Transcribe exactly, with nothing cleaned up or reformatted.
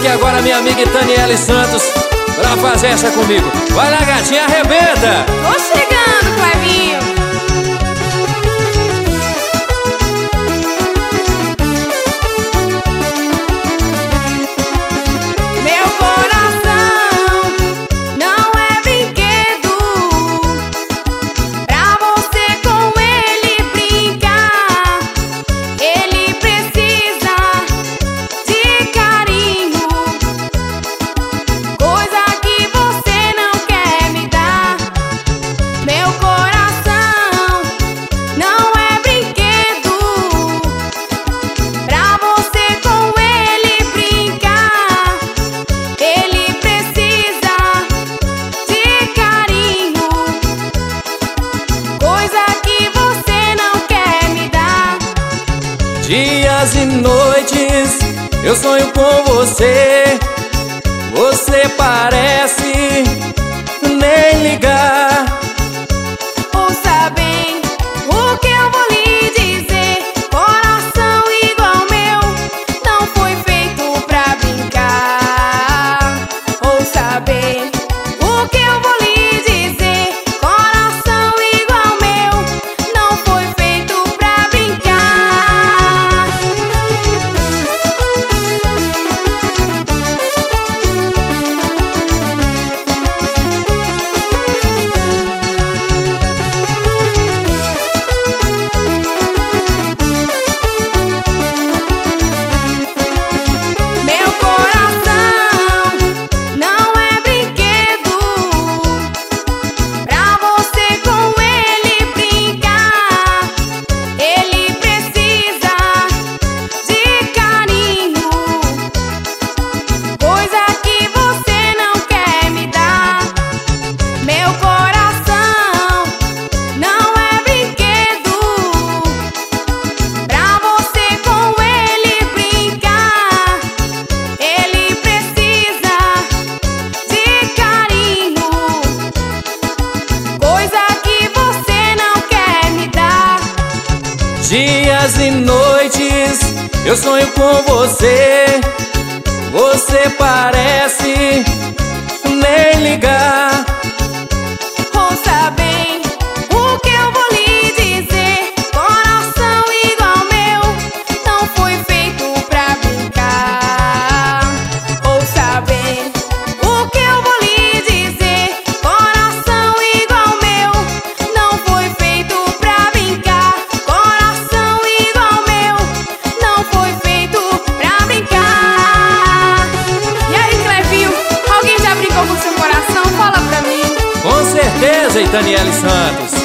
aqui agora a minha amiga Itaniele Santos pra fazer essa comigo. Vai lá, gatinha, arrebenta! Tô chegando, Clevinho. Meu coração não é brinquedo pra você com ele brincar. Ele precisa de carinho, coisa que você não quer me dar. Meu coração não é brinquedo pra você com ele brincar. Ele precisa de carinho, coisa que você não quer me dar. Dias e noites eu sonho com você. Você parece nem ligar. Ouça bem o que eu vou lhe dizer. Coração igual meu não foi feito pra brincar. Ouça bem o que eu vou lhe dizer. Coração igual meu não foi feito pra brincar. Meu coração não é brinquedo pra você com ele brincar. Ele precisa de carinho, coisa que você não quer me dar. Meu coração não é brinquedo pra você com ele brincar. Ele precisa de carinho, coisa que você não quer me dar. Dias e noites eu sonho com você. Você parece nem ligar. Ouça bem o que eu vou lhe dizer. Coração igual meu não foi feito pra brincar. Ouça bem o que eu vou lhe dizer. Coração igual meu não foi feito pra brincar. Coração igual meu não foi feito pra brincar. E aí, Clevinho, alguém já brincou com seu coração? Fala pra mim. Com certeza, Itaniele Santos.